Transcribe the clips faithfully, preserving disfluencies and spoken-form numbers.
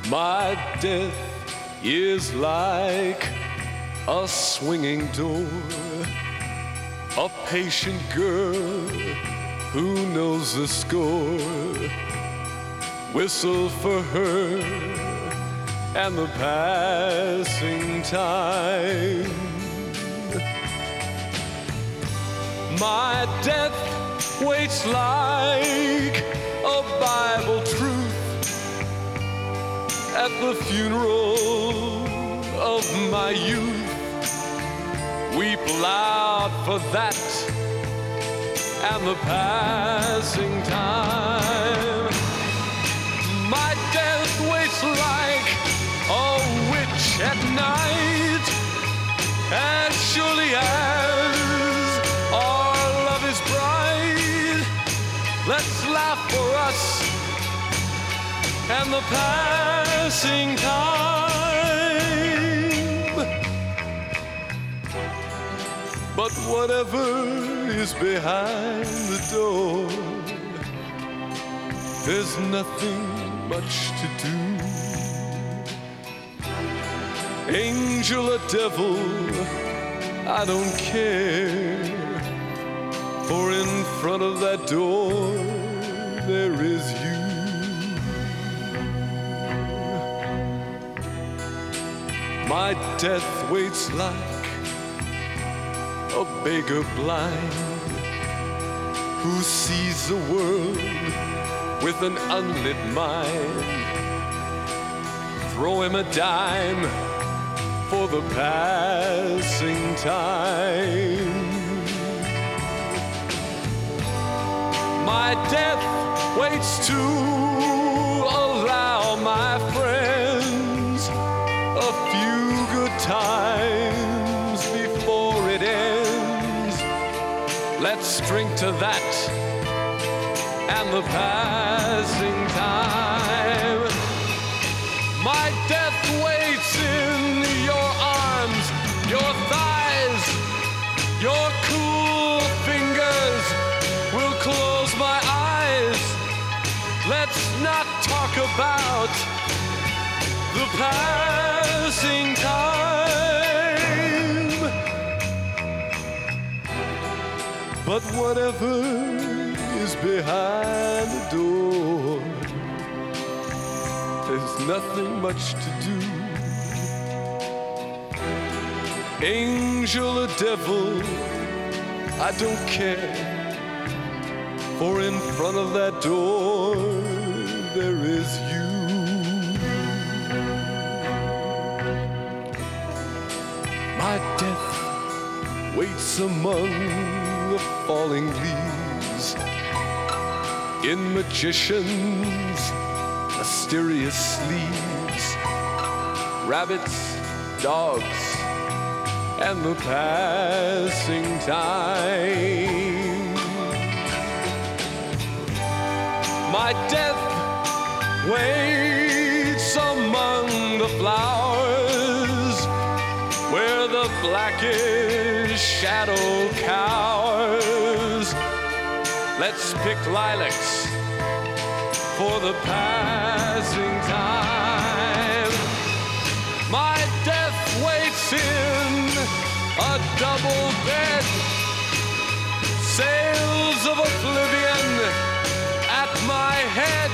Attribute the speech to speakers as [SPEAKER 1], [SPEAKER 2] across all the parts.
[SPEAKER 1] My death is like a swinging door, a patient girl who knows the score. Whistle for her and the passing time. My death waits like a Bible truth at the funeral of my youth. Weep loud for that and the passing time. My death waits like a witch at night, as surely as our love is bright. Let's laugh for us and the passing time. But whatever is behind the door, there's nothing much to do. Angel or devil, I don't care, for in front of that door there is you. My death waits like a beggar blind who sees the world with an unlit mind. Throw him a dime for the passing time. My death waits to allow my friends a few good times before it ends. Let's drink to that and the passing time. My death waits in your arms, your thighs, your cool fingers will close my eyes. Let's not talk about the passing time. But whatever is behind the door, there's nothing much to do. Angel or devil, I don't care, for in front of that door there is you. My death waits among the falling leaves, in magicians' mysterious sleeves, rabbits, dogs, and the passing time. My death waits among the flowers, where the blackish shadow cowers. Let's pick lilacs for the passing time. My death waits in a double bed, sails of oblivion at my head.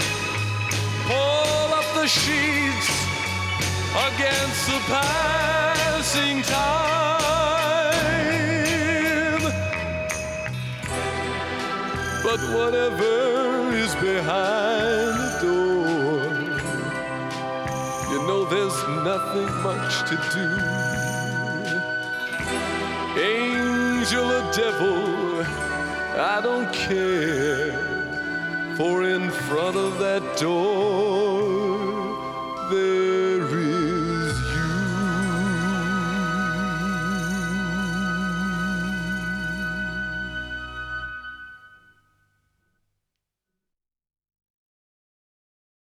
[SPEAKER 1] Pull up the sheets against the passing time. But whatever is behind the door, you know there's nothing much to do. Angel or devil, I don't care, for in front of that door